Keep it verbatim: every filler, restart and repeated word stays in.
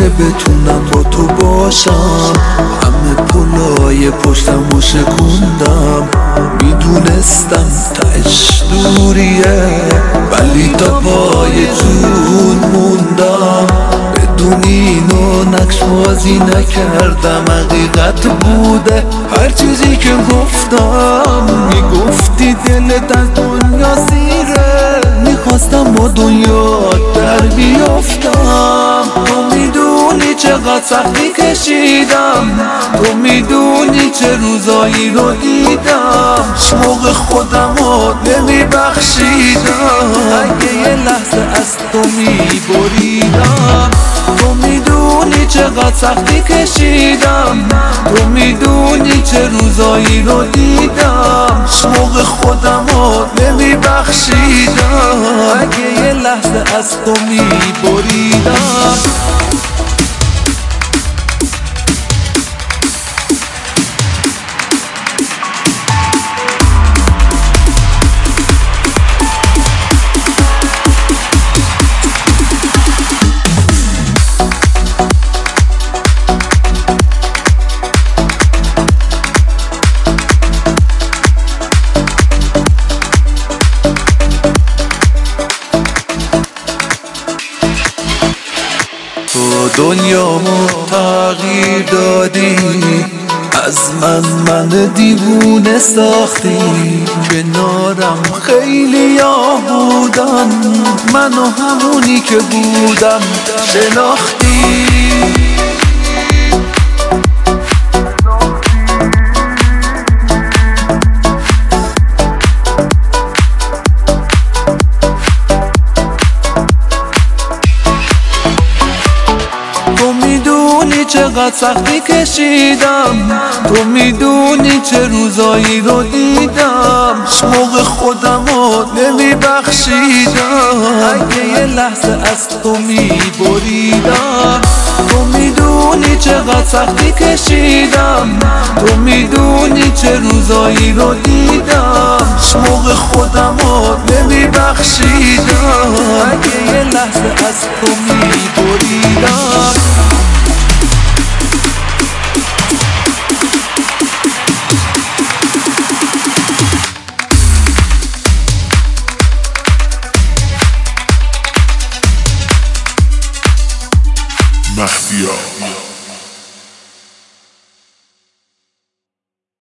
که بتونم با تو باشم. همه پلای پشتم و شکوندم، میدونستم تش دوریه، ولی تا پای جون موندم. بدون اینو نقش بازی نکردم، حقیقت بوده هر چیزی که گفتم. میگفتی دلت از دنیا سیره، میخواستم با دنیا در بیافتم. تو میدونی چقدر سختی کشیدم، تو میدونی چه روزایی رو دیدم. شوق خودم رو نمیبخشیدم، اگه یه لحظه از تو میبریدم. تو میدونی چقدر سختی کشیدم، تو میدونی چه روزایی رو دیدم. شوق خودم رو نمیبخشیدم، اگه یه لحظه از تو میبریدم. تو دنیامو تغییر دادی، از من من دیوونه ساختی. کنارم خیلی ها بودن، منو همونی که بودم شناختی. چقدر سختی کشیدم، تو میدونی چه روزایی رو دیدم. شوق خودم رو نمیبخشیدم، اگه یه لحظه از تو میبریدم. تو میدونی چقدر سختی کشیدم، تو میدونی چه روزایی رو دیدم. شوق خودم رو نمیبخشیدم، اگه یه لحظه از تو میبریدم. مهدیا